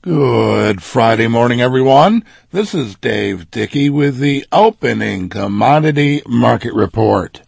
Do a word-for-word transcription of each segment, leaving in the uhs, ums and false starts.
Good Friday morning, everyone. This is Dave Dickey with the opening commodity market report.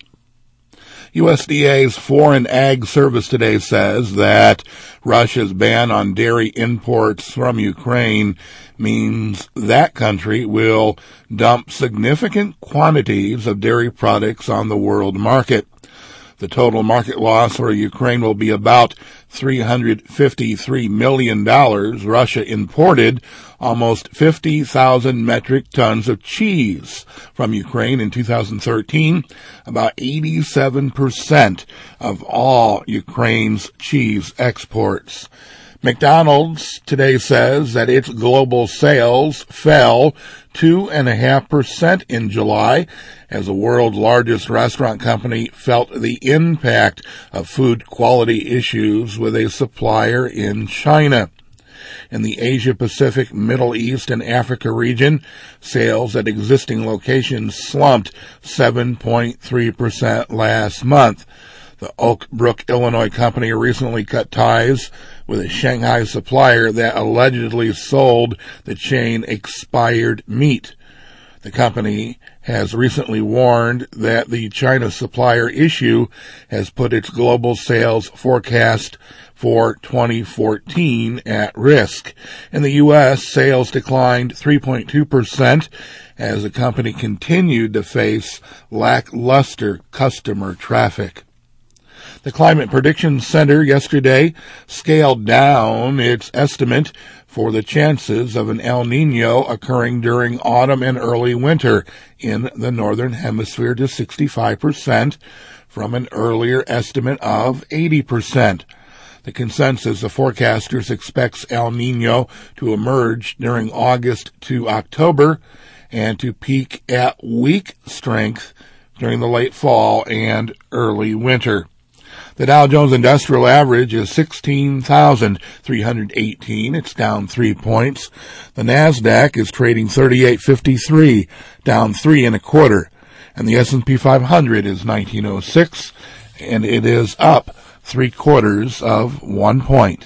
U S D A's Foreign Ag Service today says that Russia's ban on dairy imports from Ukraine means that country will dump significant quantities of dairy products on the world market. The total market loss for Ukraine will be about three hundred fifty-three million dollars. Russia imported almost fifty thousand metric tons of cheese from Ukraine in two thousand thirteen, about eighty-seven percent of all Ukraine's cheese exports. McDonald's today says that its global sales fell two point five percent in July as the world's largest restaurant company felt the impact of food quality issues with a supplier in China. In the Asia-Pacific, Middle East, and Africa region, sales at existing locations slumped seven point three percent last month. The Oak Brook, Illinois company recently cut ties with a Shanghai supplier that allegedly sold the chain expired meat. The company has recently warned that the China supplier issue has put its global sales forecast for twenty fourteen at risk. In the U S, sales declined three point two percent as the company continued to face lackluster customer traffic. The Climate Prediction Center yesterday scaled down its estimate for the chances of an El Niño occurring during autumn and early winter in the Northern Hemisphere to sixty-five percent from an earlier estimate of eighty percent. The consensus of forecasters expects El Niño to emerge during August to October and to peak at weak strength during the late fall and early winter. The Dow Jones Industrial Average is sixteen thousand three hundred eighteen. It's down three points. The Nasdaq is trading thirty-eight fifty-three, down three and a quarter. And the S and P five hundred is nineteen oh six, and it is up three quarters of one point.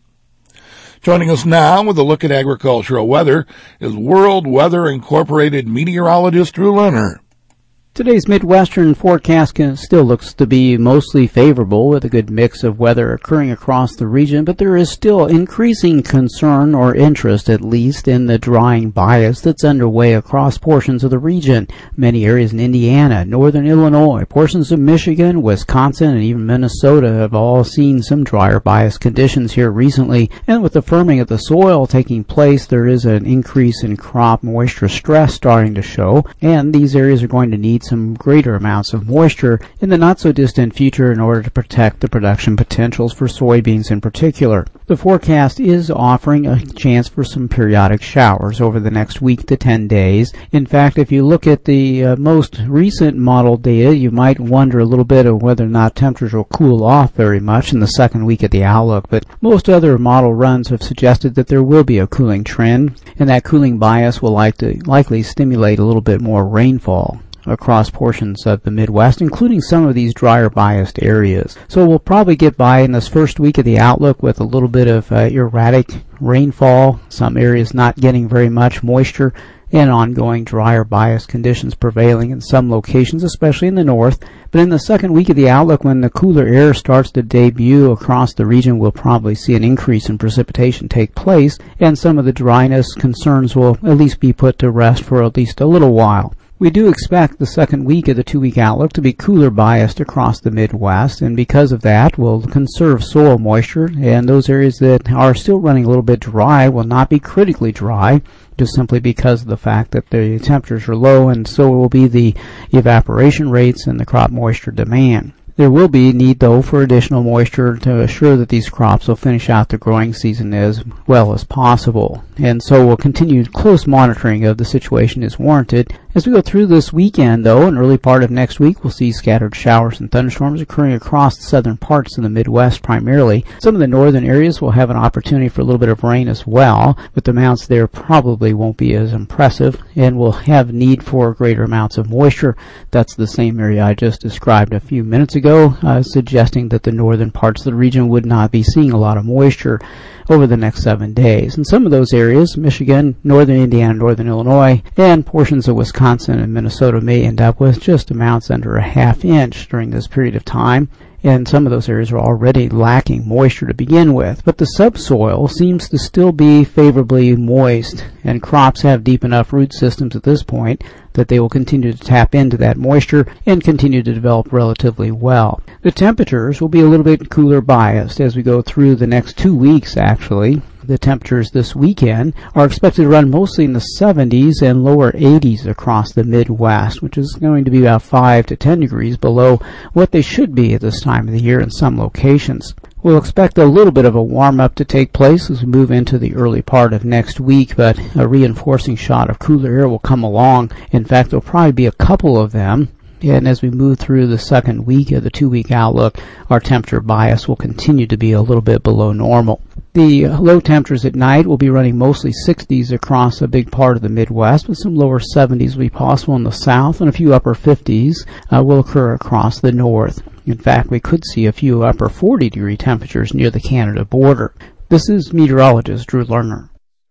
Joining us now with a look at agricultural weather is World Weather Incorporated meteorologist Drew Lerner. Today's Midwestern forecast still looks to be mostly favorable with a good mix of weather occurring across the region, but there is still increasing concern or interest at least in the drying bias that's underway across portions of the region. Many areas in Indiana, northern Illinois, portions of Michigan, Wisconsin, and even Minnesota have all seen some drier bias conditions here recently, and with the firming of the soil taking place, there is an increase in crop moisture stress starting to show, and these areas are going to need some greater amounts of moisture in the not-so-distant future in order to protect the production potentials for soybeans in particular. The forecast is offering a chance for some periodic showers over the next week to ten days. In fact, if you look at the uh, most recent model data, you might wonder a little bit of whether or not temperatures will cool off very much in the second week of the outlook, but most other model runs have suggested that there will be a cooling trend, and that cooling bias will like to, likely stimulate a little bit more rainfall across portions of the Midwest, including some of these drier biased areas. So we'll probably get by in this first week of the outlook with a little bit of uh, erratic rainfall, some areas not getting very much moisture, and ongoing drier bias conditions prevailing in some locations, especially in the north. But in the second week of the outlook, when the cooler air starts to debut across the region, we'll probably see an increase in precipitation take place, and some of the dryness concerns will at least be put to rest for at least a little while. We do expect the second week of the two-week outlook to be cooler biased across the Midwest, and because of that, we'll conserve soil moisture, and those areas that are still running a little bit dry will not be critically dry, just simply because of the fact that the temperatures are low, and so will be the evaporation rates and the crop moisture demand. There will be need, though, for additional moisture to assure that these crops will finish out the growing season as well as possible. And so we'll continue close monitoring of the situation is warranted As we go through this weekend, though, and early part of next week, we'll see scattered showers and thunderstorms occurring across the southern parts of the Midwest primarily. Some of the northern areas will have an opportunity for a little bit of rain as well, but the amounts there probably won't be as impressive and will have need for greater amounts of moisture. That's the same area I just described a few minutes ago, uh, suggesting that the northern parts of the region would not be seeing a lot of moisture over the next seven days. In some of those areas, Michigan, northern Indiana, northern Illinois, and portions of Wisconsin and Minnesota may end up with just amounts under a half inch during this period of time. And some of those areas are already lacking moisture to begin with. But the subsoil seems to still be favorably moist, and crops have deep enough root systems at this point that they will continue to tap into that moisture and continue to develop relatively well. The temperatures will be a little bit cooler biased as we go through the next two weeks, actually. The temperatures this weekend are expected to run mostly in the seventies and lower eighties across the Midwest, which is going to be about five to ten degrees below what they should be at this time of the year in some locations. We'll expect a little bit of a warm-up to take place as we move into the early part of next week, but a reinforcing shot of cooler air will come along. In fact, there'll probably be a couple of them. And as we move through the second week of the two-week outlook, our temperature bias will continue to be a little bit below normal. The low temperatures at night will be running mostly sixties across a big part of the Midwest, but some lower seventies will be possible in the south, and a few upper fifties uh, will occur across the north. In fact, we could see a few upper forty-degree temperatures near the Canada border. This is meteorologist Drew Lerner.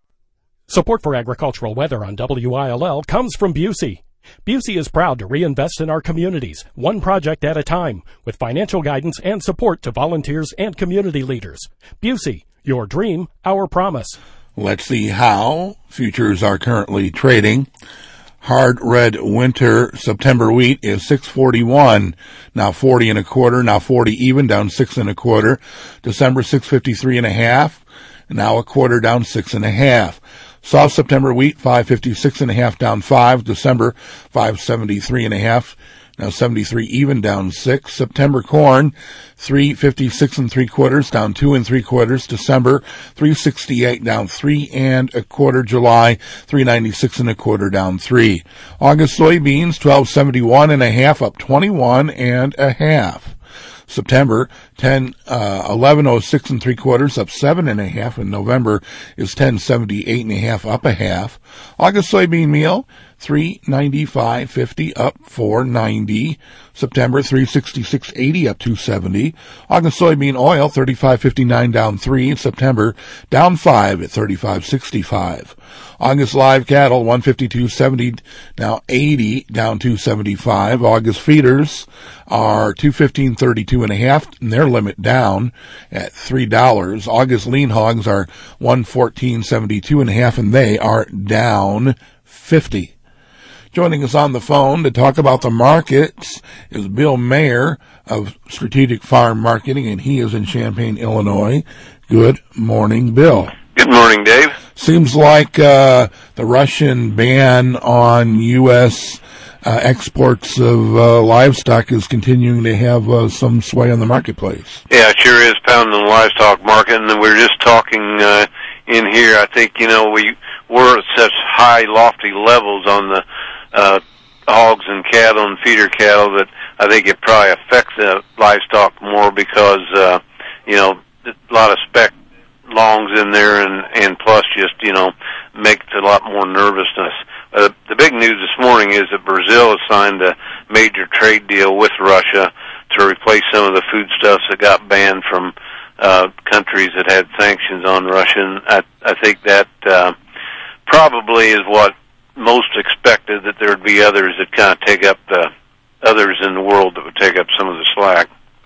Support for agricultural weather on W I L L comes from Busey. Busey is proud to reinvest in our communities, one project at a time, with financial guidance and support to volunteers and community leaders. Busey, your dream, our promise. Let's see how futures are currently trading. Hard red winter September wheat is six forty-one, now forty and a quarter, now forty even, down six and a quarter. December six fifty-three and a half, now a quarter, down six and a half. Soft September wheat, five fifty-six and a half, down five. December, five seventy-three and a half, now seventy-three even, down six. September corn, three fifty-six and three quarters, down two and three quarters. December, three sixty-eight, down three and a quarter. July, three ninety-six and a quarter, down three. August soybeans, twelve seventy-one and a half, up twenty-one and a half. September, ten, uh, eleven oh six and three quarters, up seven and a half, and November is ten seventy-eight and a half, up a half. August soybean meal, three ninety-five fifty, up four ninety. September, three sixty-six eighty, up two seventy. August soybean oil, thirty-five fifty-nine, down three. September, down five at thirty-five sixty-five. August live cattle, one fifty-two seventy, now eighty, down two seventy-five. August feeders are two fifteen thirty-two and a half, and their limit down at three dollars. August lean hogs are one fourteen seventy-two and a half, and they are down fifty. Joining us on the phone to talk about the markets is Bill Mayer of Strategic Farm Marketing, and he is in Champaign, Illinois. Good morning, Bill. Good morning, Dave. Seems like uh, the Russian ban on U S uh, exports of uh, livestock is continuing to have uh, some sway on the marketplace. Yeah, it sure is pounding the livestock market, and we were just talking uh, in here. I think, you know, we were at such high, lofty levels on the uh, hogs and cattle and feeder cattle that I think it probably affects the livestock more because, uh, you know, a lot of spec longs in there, and, and plus just, you know, makes a lot more nervousness. Uh, the big news this morning is that Brazil has signed a major trade deal with Russia to replace some of the foodstuffs that got banned from uh, countries that had sanctions on Russia. And I, I think that uh, probably is what most expected, that there would be others that kind of take up the others in the world that would take up some of the slack.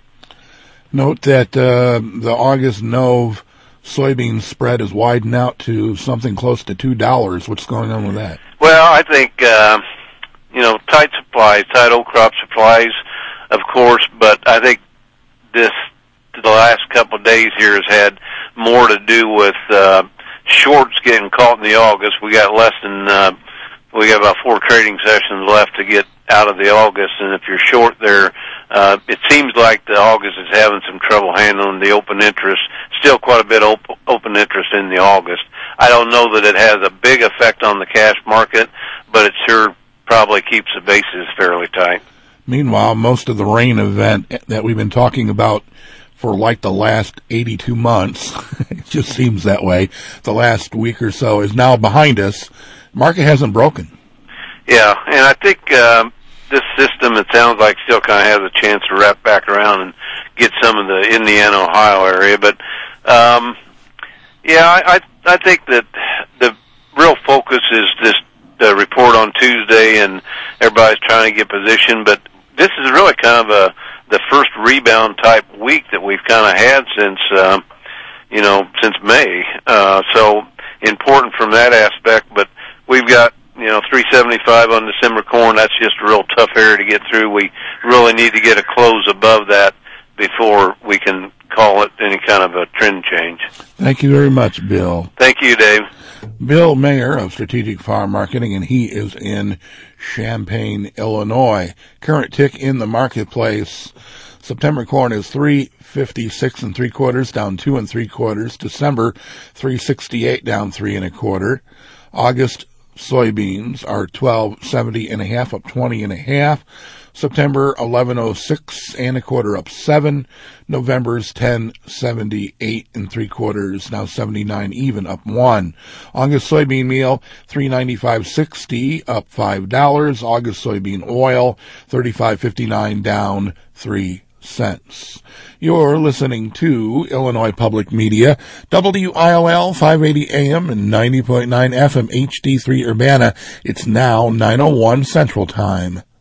Note that uh, the August Nove soybean spread is widened out to something close to two dollars. What's going on with that? Well, I think, uh, you know, tight supplies, tight old crop supplies, of course, but I think this, the last couple of days here has had more to do with uh, shorts getting caught in the August. We got less than, uh, we got about four trading sessions left to get out of the August, and if you're short there, uh, it seems like the August is having some trouble handling the open interest. Still quite a bit of op- open interest in the August. I don't know that it has a big effect on the cash market, but it sure probably keeps the bases fairly tight. Meanwhile, most of the rain event that we've been talking about for like the last eighty-two months, it just seems that way, the last week or so is now behind us. Market hasn't broken. Yeah, and I think um, this system, it sounds like, still kind of has a chance to wrap back around and get some of the Indiana, Ohio area. But, um, yeah, I, I, I think that the real focus is this the report on Tuesday, and everybody's trying to get positioned. But this is really kind of a the first rebound type week that we've kind of had since, um, you know, since May. Uh, so important from that aspect. But we've got, you know, three seventy-five on December corn. That's just a real tough area to get through. We really need to get a close above that before we can call it any kind of a trend change. Thank you very much, Bill. Thank you, Dave. Bill Mayer of Strategic Farm Marketing, and he is in Champaign, Illinois. Current tick in the marketplace. September corn is three fifty-six and three quarters, down two and three quarters. December three sixty-eight, down three and a quarter. August soybeans are twelve seventy and a half, up twenty and a half. September eleven oh six and a quarter, up seven. November's ten seventy-eight and three quarters, now seventy-nine even, up one. August soybean meal three ninety-five sixty, up five dollars. August soybean oil thirty-five fifty-nine, down three cents. You're listening to Illinois Public Media, W I L L five eighty A M and ninety point nine F M H D three Urbana. It's now nine oh one Central Time.